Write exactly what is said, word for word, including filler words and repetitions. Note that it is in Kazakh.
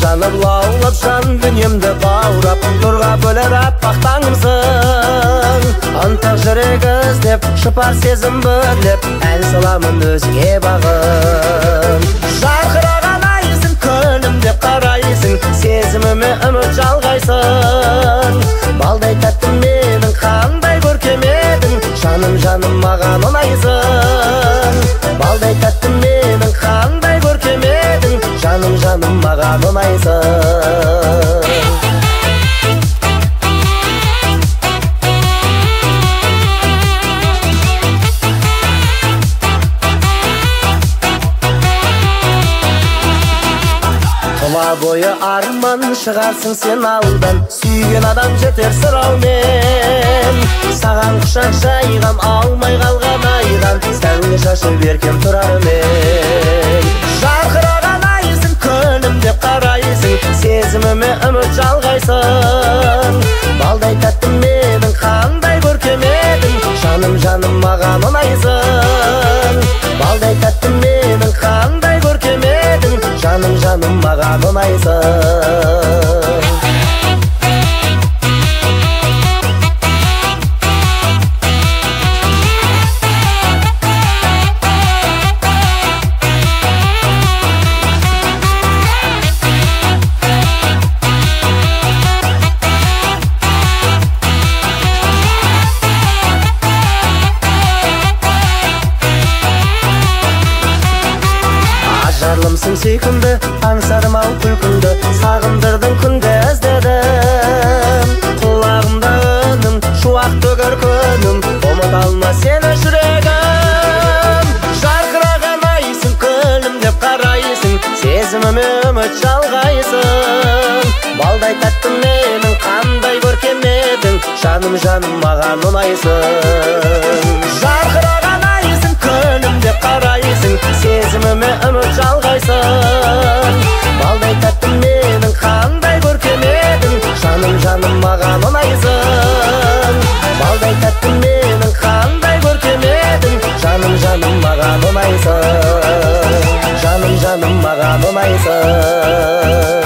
жанып лаулап жан дүниемді баурап нұрға бөлер аппақ таңымсың. Ынтық жүрек іздеп шыпар сезім бүрлеп ән саламын өзіңе бағым. Жарқыраған айсың күнім деп қарайсың, сезіміме үміт жалғайсың. Балдай тәтті менің қандай көркем едің, жаным жаным маған ұнайсың. Балдай тәтті менің қандай көркем едің, жаным жаным маған ұнайсың. Тұла бойы арман шығарсың сен алдан, сүйген адам жетер сұраумен. Саған құшақ жайған, алмай қалған айдан, сәнге шашып еркем тұрар мен. Жарқыраған айсың күнім деп қарайсың, сезіміме үміт жалғайсың. Балдай тәтті менің қандай көркем едің, жаным жаным маған ұнайсың. Балдай тәтті менің қандай көркем едің, жаным жаным маған ұнайсың. Ажарлымсың сүйкімді, аңсарым ау күлкіңді, сағындырдың күнде іздедім. Құлағымда үнім, шуақ төгер күнім, ұмыта алмас сені жүрегім. Жарқыраған айсың күнім деп қарайсың, сезіміме үміт жалғайсың. Балдай тәтті менің қандай көркем едің, жаным жаным маған ұнайсың. Жарқыраған айсың күнім деп қарайсың, сезіміме үміт жалғайсың. Балдай тәтті менің қандай көркем едің, жаным жаным маған ұнайсың. Балдай тәтті менің қандай көркем едің, жаным жаным маған ұнайсың. Жаным жаным маған ұнайсың.